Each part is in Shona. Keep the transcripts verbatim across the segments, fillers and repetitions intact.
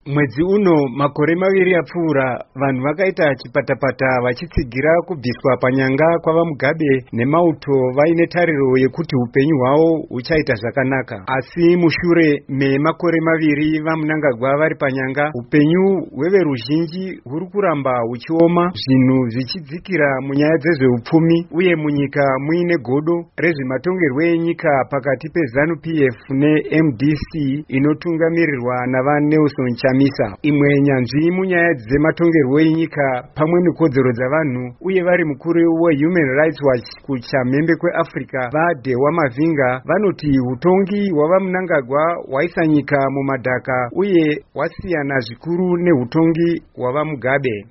Mwedzi uno makore maviri apfuura vanhu vakaita chipatapata vachitsigira kubviswa panyanga kwava Mugabe nemauto vaine tariro yekuti upenyu hwavo huchaita zvakanaka. Asi mushure memakore maviri vaMnangagwa vari panyanga, upenyu hweveruzhinji huri kuramba huchioma, zvinhu zvichidzikira munyaya dzezveupfumi uye munyika muine godo rezvematongerwo enyika pakati peZANU P F neM D C inotungamirirwa navaNelson Chamisa. Imwe nyanzvi munyaya dzematongerwo enyika pamwe nekodzero dzavanhu uye vari mukuru weHuman Rights Watch kuchamhembe kweAfrica vaDhewa Mavinga vanoti hutongi hwavaMnangagwa hwaisa nyika mumadhaka uye hwasiyana zvikuru nehutongi hwavaMugabe.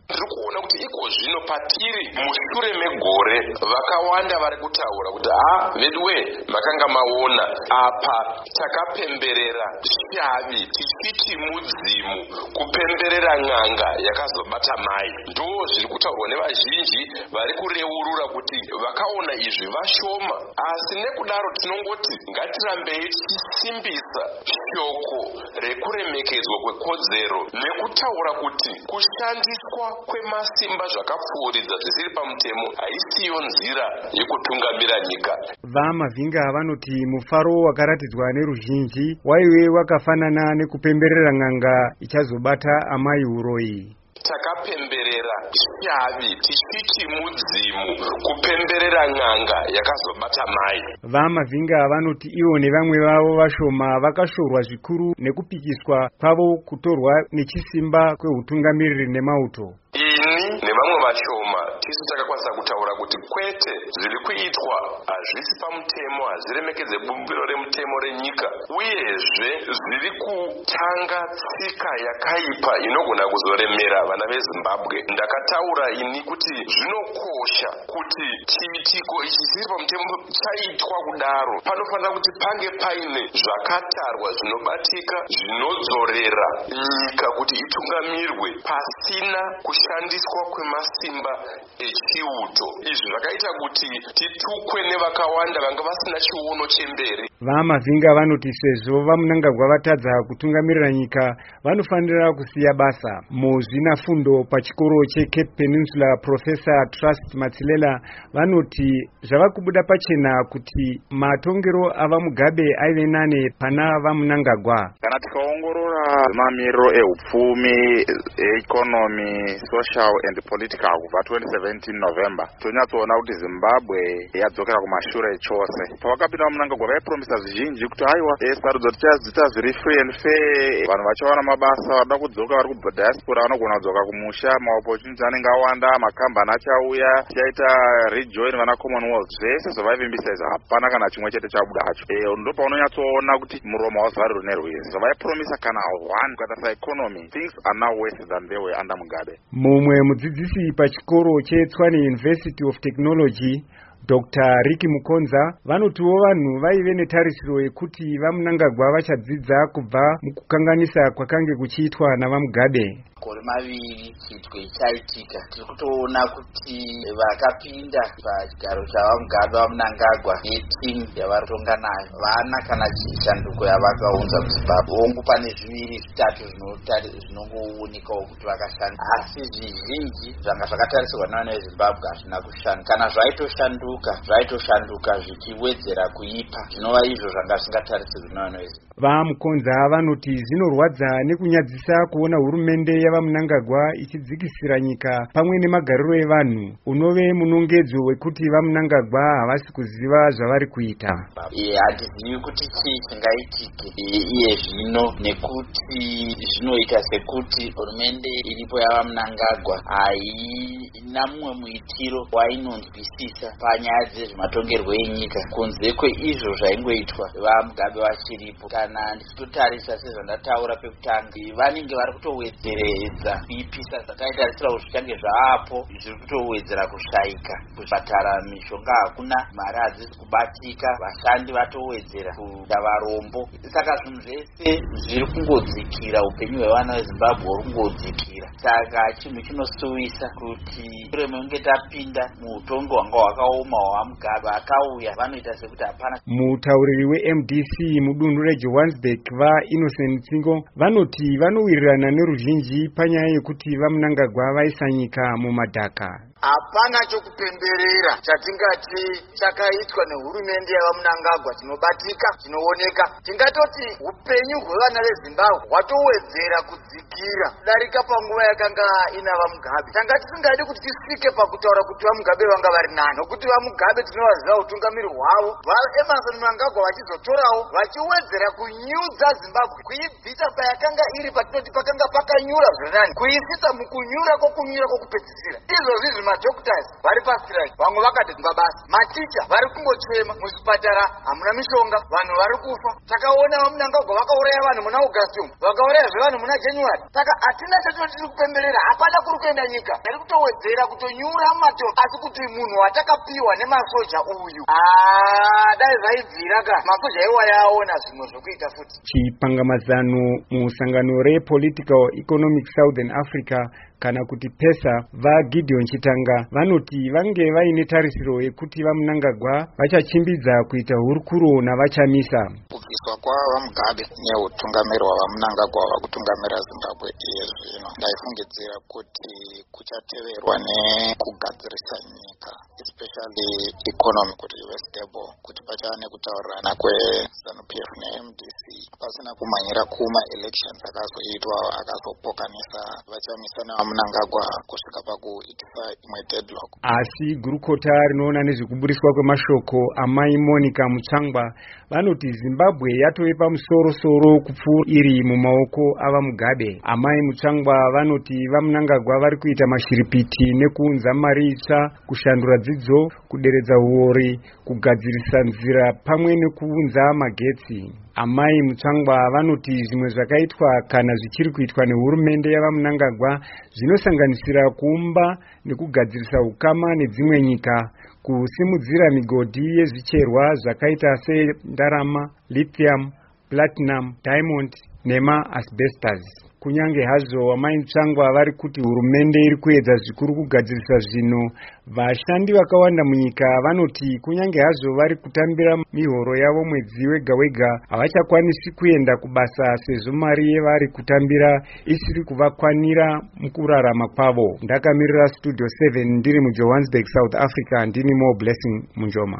Patiri mushure megore vakawanda vari kutaura kuti ah vedwe makanga maona apa takapemberera shavi tichiti mudzimu kupemberera ng'anga yakazobata mai. Ndo zviri kutaurwa nevazhinji vari kureurura kuti vakaona izvi vashoma, asi nekudaro tinongoti ngatirambei tichisimbisa shoko rekuremekedzwa kwekodzero nekutaura kuti kushandiswa kwemasimba zvakapfuuridza zvisiri pamutemo haisiyo nzira yekutungamira nyika. VaMavinga vanoti mufaro wakaratidzwa neruzhinji waive wakafanana nekupemberera ng'anga ichazobata amai uroi. Takapemberera shavi tichiti mudzimu kupemberera ng'anga yakazobata mai. VaMavinga vanoti ivo nevamwe vavo vashoma vakashorwa zvikuru nekupikiswa kwavo kutorwa nechisimba kwehutungamiriri nemauto. Ini nevamwe vashoma tisu takakwanisa kutaura kuti kwete, zviri kuitwa hazvisi pamutemo, hazviremekedze bumbiro remutemo renyika, uyezve zviri kutanga tsika yakaipa inogona kuzoremera vana veZimbabwe. Ndakataura ini kuti zvinokosha kuti chiitiko ichi chisiri pamutemo chaitwa kudaro, panofanira kuti pange paine zvakatarwa zvinobatika zvinodzorera nyika kuti itungamirwe pasina kushandiswa kwemasimba echiuto. Izvi zvakaita kuti titukwe nevakawanda vanga vasina chiuno chemberi. VaMavinga vanoti sezvo vaMnangagwa vatadza kutungamirira nyika vanofanira kusiya basa. Muzvinafundo pachikoro cheCape Peninsula Professor Trust Matsilela vanoti zvava kubuda pachena kuti matongero avaMugabe aive nane pana vaMnangagwa. Kana tikaongorora mamiriro ehupfumi, economy, social and political kubva twenty seventeen November, tonyatsoona kuti Zimbabwe yadzokera kumashure chose. Pavakapinda vaMnangagwa vaipromisa zvizhinji kuti aiwa sarudzo tichadziita zviri free and fair, vanhu vachawana mabasa, vada kudzoka vari kudiaspora vanogona kudzoka kumusha, maopportunity anenge awanda, makambani achauya, tichaita rejoin vana Commonwealth. Zvese zvavaivimbisa izvi hapana kana chimwe chete chabuda hacho. Ndo paunonyatsoona kuti muromo hauzvarirwi nerwizi. Zvavaipromisa kana one kukatarisa economy, things are now worse than they were under Mugabe. Mumwe mudzidzisi pachikoro cheTshwane University of Technology Doctor Ricky Mukonza vanotiwo vanhu vaive netarisiro yekuti vaMnangagwa vachadzidza kubva mukukanganisa kwakange kuchiitwa navaMugabe. Makore maviri chiitwe chaitika, tiri kutoona kuti vakapinda pachigaro chavaMugabe vaMnangagwa netimu yavari kutonga nayo vana kana chishanduko yavakaunza kuZimbabwe. Hongu pane zviviri zvitatu zvinongoonekawo kuti vakashanda, asi zvizhinji zvanga zvakatarisirwa navana veZimbabwe hazvina kushanda. Kana zvaitoshanduka zvaitoshanduka zvichiwedzera kuipa, zvinova izvo zvanga zvingatarisirwi navana veZimbabwe. VaMukonza vanoti zvinorwadza nekunyadzisa kuona hurumende yavaMnangagwa ichidzikisira nyika pamwe nemagariro evanhu. Unove munongedzo wekuti vaMnangagwa havasi kuziva zvavari kuita. Hatizivi kuti chii chingaitike iye zvino, nekuti zvinoita sekuti hurumende iripo yavaMnangagwa haina mumwe muitiro wainonzwisisa panyaya dzezvematongerwo enyika kunze kweizvo zvaingoitwa vaMugabe vachiripo. Kana ndichitotarisa sezvandataura pekutanga, vanenge vari kutowedzeredza kuipisa zvakaitarisira kuti zvichange zvaapo, zviri kutowedzera kushaika kuzvipatara, mishonga hakuna, mari hadzisi kubatika, vashandi vatowedzera kuita varombo. Saka zvinhu zvese zviri kungodzikira, upenyu hwevana veZimbabwe huri kungodzikira. saka chinhu chinosuvisa kuti shure mekunge tapinda muutongo wanga wakaoma hwaMugabe akauya vanoita sekuti hapana. Mutauriri we-M D C mudunhu reJohannesburg vaInnocent Tsingo vanoti vanowirirana neruzhinji panyaya yekuti vaMnangagwa vaisa nyika mumadhaka. Hapana chokupemberera chatingati chakaitwa nehurumende yavaMnangagwa chinobatika chinooneka. Tingatoti upenyu hwevana veZimbabwe hwatowedzera kudzikira kudarika panguva yakanga ina vaMugabe. Tanga tisingadi kuti tisvike pakutaura kuti vaMugabe vanga vari nani, nokuti vaMugabe tinovaziva utungamiri hwavo. VaEmmerson Mnangagwa vachizotorawo vachiwedzera kunyudza Zimbabwe, kuibvisa payakanga iri patinoti pakanga pakanyura zvirinani, kuisisa mukunyura kokunyura kokupedzisira. Izvozvi madoctors vari pastrike, vamwe vakati basa, maticha vari kungochema, muzvipatara hamuna mishonga, vanhu vari kufa. Takaona vaMnangagwa vakauraya vanhu muna August, vakauraya zvevanhu muna January. Saka hatina chatiri kupemberera, hapana kuri kuenda nyika. Tiri kutowedzera kutonyura mumatombo, asi kuti munhu watakapiwa nemasoja uyu ah dai zvaibvira ka masoja iwaya aona zvimwe zvokuita futi. Chipangamazano musangano rePolitical Economic Southern Africa kana kuti PESA vaGideon Chitanga vanoti vange vaine tarisiro yekuti vaMnangagwa vachachimbidza kuita hurukuro navachamisa. Kubviswa kwavaMugabe neutungamiri hwavaMnangagwa vakutungamira Zimbabwe iye zvino ndaifungidzira kuti kuchateverwa nekugadzirisa nyika, especially economy kuti ive stable, kuti pachava nekutaurirana kweZANU P F neM D C pasina kumanyira kuma elections akazoitwa akazopokanisa vachamisa nevaMnangagwa kusvika pakuitisa imwe deadlock. Asi gurukota rinoona nezvekuburiswa kwemashoko amai Monica Mutsvangwa vanoti Zimbabwe yatove pamusoro-soro kupfuura iri mumaoko avaMugabe. Amai Mutsvangwa vanoti vaMnangagwa vari kuita mashiripiti nekuunza mari itsva, kushandura dzidzo, kuderedza huori, kugadzirisa nzira pamwe nekuunza magetsi. Amai Mutsvangwa vanoti zvimwe zvakaitwa kana zvichiri kuitwa nehurumende yavaMnangagwa zvinosanganisira kuumba nekugadzirisa ukama nedzimwe nyika, kusimudzira migodhi yezvicherwa zvakaita sendarama, lithium, platinum, diamond nema-asbestos. Kunyange hazvo amai Mutsvangwa vari kuti hurumende iri kuedza zvikuru kugadzirisa zvino, vashandi vakawanda munyika vanoti kunyange hazvo vari kutambira mihoro yavo mwedzi wega wega havachakwanisi kuenda kubasa sezvo mari yevari kutambira isiri kuvakwanira mukurarama kwavo. Ndakamirira Studio seven ndiri muJohannesburg, South Africa, ndini Mo Blessing Munjoma.